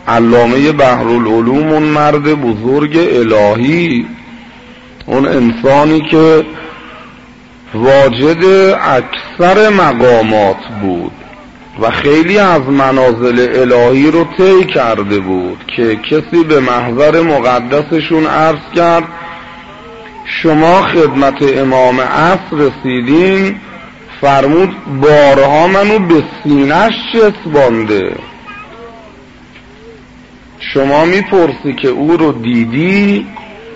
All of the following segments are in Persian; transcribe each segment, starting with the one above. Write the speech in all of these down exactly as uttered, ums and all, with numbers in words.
علامه بحرالعلوم، اون مرد بزرگ الهی، اون انسانی که واجد اکثر مقامات بود و خیلی از منازل الهی رو طی کرده بود که کسی به محضر مقدسشون عرض کرد شما خدمت امام عصر رسیدین، فرمود بارها منو به سینه‌اش چسبانده. شما میپرسی که او رو دیدی؟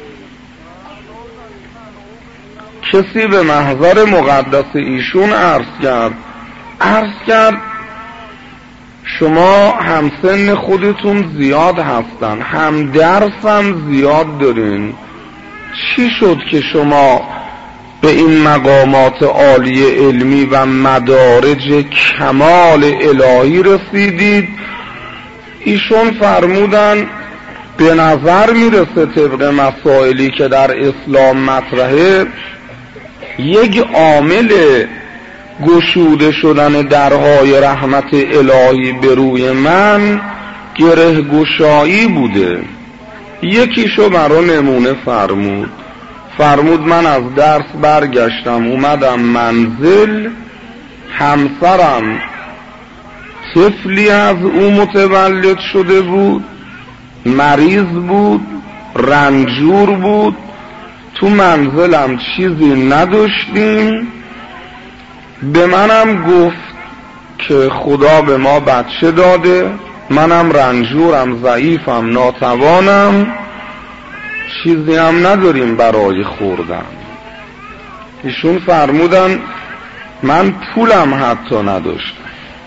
کسی به محضر مقدس ایشون عرض کرد عرض کرد شما همسن خودتون زیاد هستن، هم درس هم زیاد دارین، چی شد که شما به این مقامات عالی علمی و مدارج کمال الهی رسیدید؟ ایشون فرمودن به نظر میرسه طبق مسائلی که در اسلام مطرحه یک عامل گشوده شدن درهای رحمت الهی به روی من گره گشایی بوده. یکیشو برا نمونه فرمود فرمود من از درس برگشتم اومدم منزل، همسرم طفلی از او متولد شده بود، مریض بود، رنجور بود، تو منزلم چیزی نداشتیم. به منم گفت که خدا به ما بچه داده، منم رنجورم، ضعیفم، ناتوانم، چیزی هم نداریم برای خوردن. ایشون فرمودن من پولم حتی نداشتم.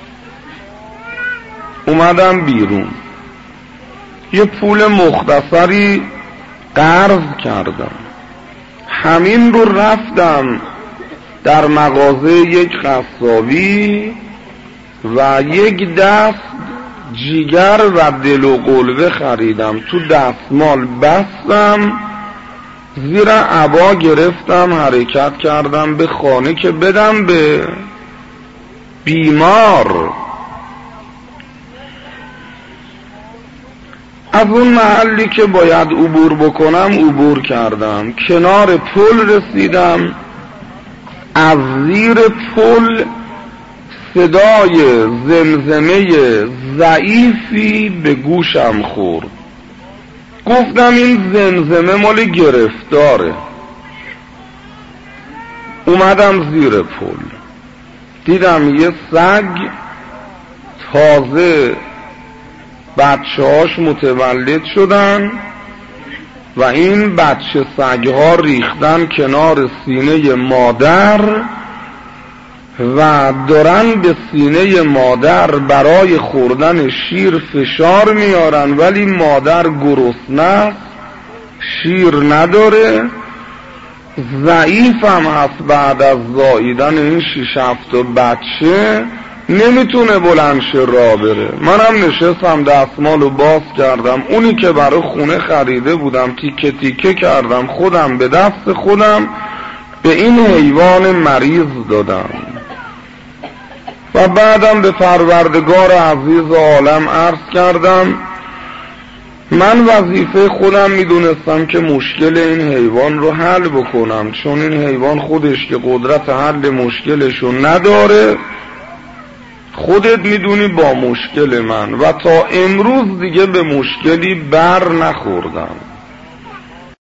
اومدم بیرون، یه پول مختصری قرض کردم، همین رو رفتم در مغازه یک قصابی و یک دست جیگر و دل و قلوه خریدم، تو دستمال بستم، زیر عبا گرفتم، حرکت کردم به خانه که بدم به بیمار. از اون محلی که باید عبور بکنم عبور کردم، کنار پل رسیدم، از زیر پل صدای زمزمه ضعیفی به گوشم خورد. گفتم این زمزمه مال گرفتاره. اومدم زیر پل، دیدم یه سگ تازه بچه هاش متولد شدن و این بچه سگ ها ریختن کنار سینه مادر و دارن به سینه مادر برای خوردن شیر فشار میارن، ولی مادر گرسنه است، شیر نداره، ضعیف هم هست، بعد از زاییدن این شش هفت بچه نمیتونه بلند شه راه بره. منم نشستم دستمالو باز کردم، اونی که برای خونه خریده بودم تیکه تیکه کردم، خودم به دست خودم به این حیوان مریض دادم و بعدم به پروردگار عزیز عالم عرض کردم من وظیفه خودم میدونستم که مشکل این حیوان رو حل بکنم، چون این حیوان خودش که قدرت حل مشکلشو نداره، خودت میدونی با مشکل من، و تا امروز دیگه به مشکلی بر نخوردم.